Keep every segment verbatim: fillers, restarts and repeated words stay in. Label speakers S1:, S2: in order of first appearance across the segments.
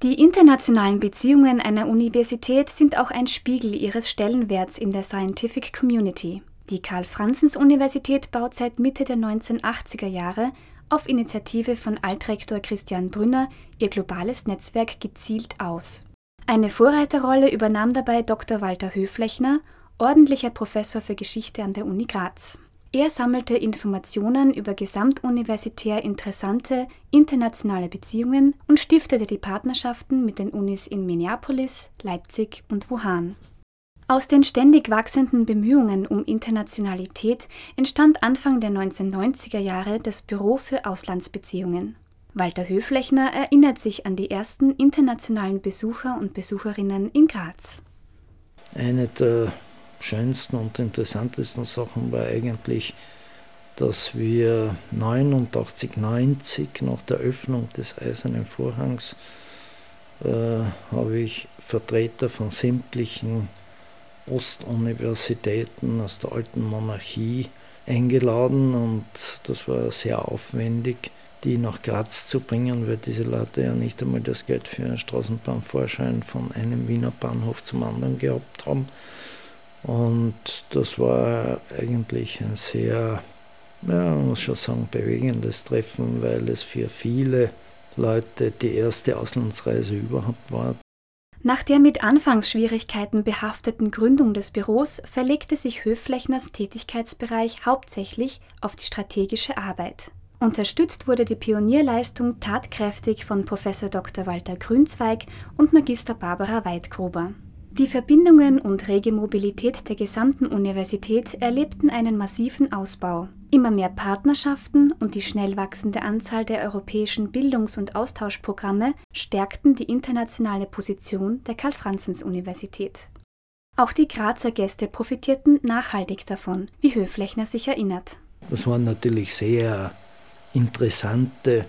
S1: Die internationalen Beziehungen einer Universität sind auch ein Spiegel ihres Stellenwerts in der Scientific Community. Die Karl-Franzens-Universität baut seit Mitte der neunzehnhundertachtziger Jahre auf Initiative von Altrektor Christian Brünner ihr globales Netzwerk gezielt aus. Eine Vorreiterrolle übernahm dabei Doktor Walter Höflechner, ordentlicher Professor für Geschichte an der Uni Graz. Er sammelte Informationen über gesamtuniversitär interessante internationale Beziehungen und stiftete die Partnerschaften mit den Unis in Minneapolis, Leipzig und Wuhan. Aus den ständig wachsenden Bemühungen um Internationalität entstand Anfang der neunzehnhundertneunziger Jahre das Büro für Auslandsbeziehungen. Walter Höflechner erinnert sich an die ersten internationalen Besucher und Besucherinnen in Graz.
S2: Eine der schönsten und interessantesten Sachen war eigentlich, dass wir neunundachtzig, neunzig nach der Öffnung des Eisernen Vorhangs äh, habe ich Vertreter von sämtlichen Ostuniversitäten aus der alten Monarchie eingeladen und das war sehr aufwendig, die nach Graz zu bringen, weil diese Leute ja nicht einmal das Geld für einen Straßenbahnfahrschein von einem Wiener Bahnhof zum anderen gehabt haben. Und das war eigentlich ein sehr, ja, man muss schon sagen, bewegendes Treffen, weil es für viele Leute die erste Auslandsreise überhaupt war.
S1: Nach der mit Anfangsschwierigkeiten behafteten Gründung des Büros verlegte sich Höflechners Tätigkeitsbereich hauptsächlich auf die strategische Arbeit. Unterstützt wurde die Pionierleistung tatkräftig von Professor Doktor Walter Grünzweig und Magister Barbara Weidgruber. Die Verbindungen und rege Mobilität der gesamten Universität erlebten einen massiven Ausbau. Immer mehr Partnerschaften und die schnell wachsende Anzahl der europäischen Bildungs- und Austauschprogramme stärkten die internationale Position der Karl-Franzens-Universität. Auch die Grazer Gäste profitierten nachhaltig davon, wie Höflechner sich erinnert.
S2: Das waren natürlich sehr interessante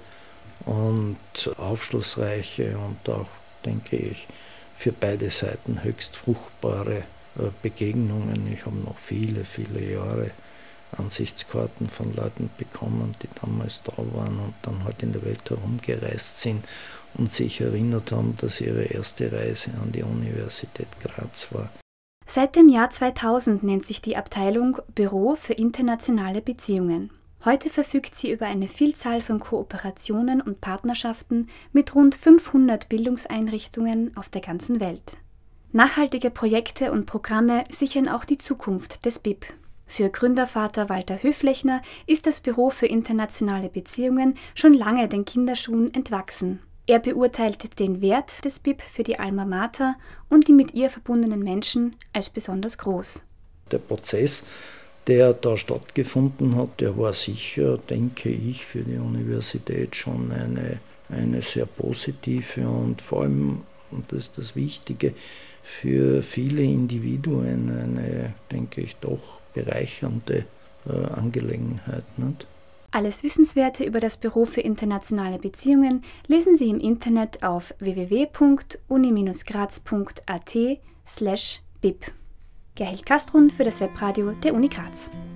S2: und aufschlussreiche und auch, denke ich, für beide Seiten höchst fruchtbare Begegnungen. Ich habe noch viele, viele Jahre Ansichtskarten von Leuten bekommen, die damals da waren und dann halt in der Welt herumgereist sind und sich erinnert haben, dass ihre erste Reise an die Universität Graz war.
S1: Seit dem Jahr zweitausend nennt sich die Abteilung Büro für internationale Beziehungen. Heute verfügt sie über eine Vielzahl von Kooperationen und Partnerschaften mit rund fünfhundert Bildungseinrichtungen auf der ganzen Welt. Nachhaltige Projekte und Programme sichern auch die Zukunft des B I P. Für Gründervater Walter Höflechner ist das Büro für internationale Beziehungen schon lange den Kinderschuhen entwachsen. Er beurteilt den Wert des B I P für die Alma Mater und die mit ihr verbundenen Menschen als besonders groß.
S2: Der Prozess, der da stattgefunden hat, der war sicher, denke ich, für die Universität schon eine, eine sehr positive und vor allem, und das ist das Wichtige, für viele Individuen eine, denke ich, doch bereichernde äh, Angelegenheit. Nicht?
S1: Alles Wissenswerte über das Büro für internationale Beziehungen lesen Sie im Internet auf w w w punkt uni Bindestrich graz punkt a t slash b i p. Gerhild Kastrun für das Webradio der Uni Graz.